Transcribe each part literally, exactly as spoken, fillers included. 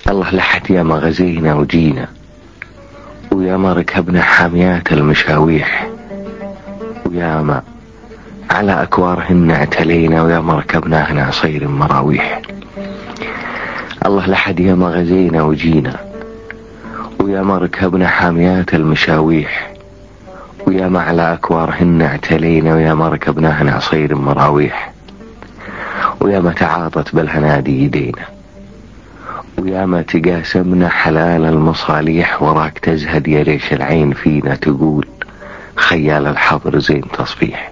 الله لحد يا ما غزينا وجينا، ويا ما ركبنا حاميات المشاويح، ويا ما على أكوارهن اعتلينا، ويا ما ركبناهن عصير مراويح. الله لحد يا ما غزينا وجينا، ويا ما ركبنا حاميات المشاويح، ويا ما على أكوارهن اعتلينا، ويا ما ركبناهن عصير مراويح. ويا ما تعاطت بالهنادي يدينا، ويا ما تقاسمنا حلال المصاليح، وراك تزهد يا ريش العين فينا تقول خيال الحظر زين تصفيح.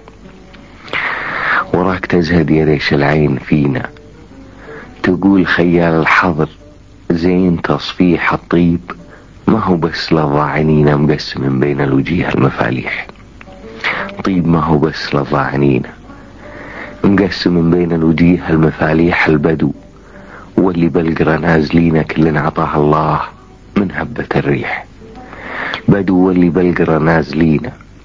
وراك تزهد يا ريش العين فينا تقول خيال الحظر زين تصفيح. الطيب ما هو بس للضاعنين مقسم بين الوجيه المفاليح. طيب ما هو بس للضاعنين مقسم بين الوجيه المفاليح. البدو واللي بالقرى نازلين كلنا عطاه الله من هبة الريح. بدو واللي بالقرى نازلين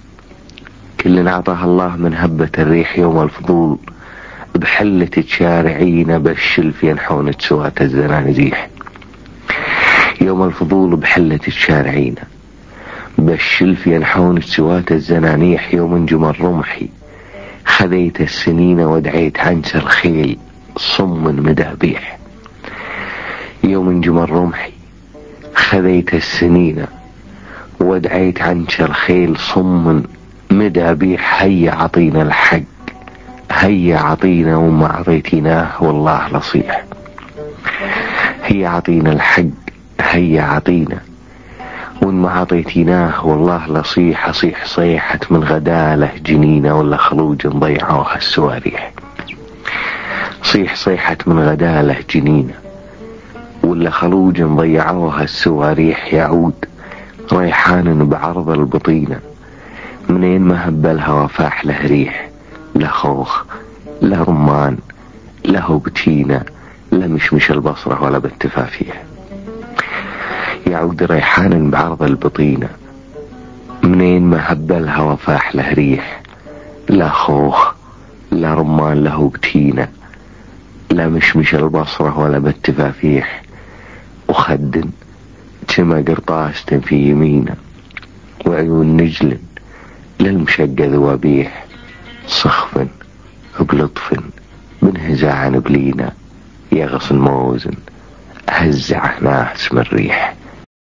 كلنا عطاه الله من هبة الريح. يوم الفضول بحلة تشارعين بالشلف ينحون سوات الزنانزيح. يوم الفضول بحلة تشارعين بالشلف ينحون سوات الزنانيح. يوم جمر رمحي خذيت السنين ودعيت عنس الخيل صم مدابيح. يوم جمر رمحي خذيت السنين ودعيت عنس الخيل صم مدابيح. هيا عطينا الحق هيا عطينا وما عطيتناه والله لصيح. هيا عطينا الحق هيا عطينا وما عطيتناه والله لصيح. صيح صيحة من غداله جنينة ولا خلوج ضيعوها السواريح. صيح صيحة من غداله جنينة ولا خلوج ضيعوها السواريح. يعود ريحان بعرض البطينة منين ما هب الهوى فاح له ريح. لا خوخ لا رمان لا هو بتينة لا مشمش البصرة ولا بالتفافيح. يعود ريحان بعرض البطينة منين ما هب الهوى فاح له ريح. لا خوخ لا رمان له بتينة لا مشمش البصرة ولا بالتفافيح. وخد كما قرطاسة في يمينه وعيون نجل للمشقة ذوابيح. صخف بلطف بنهزع بلينا يغص الموزن هزع ناس من ريح.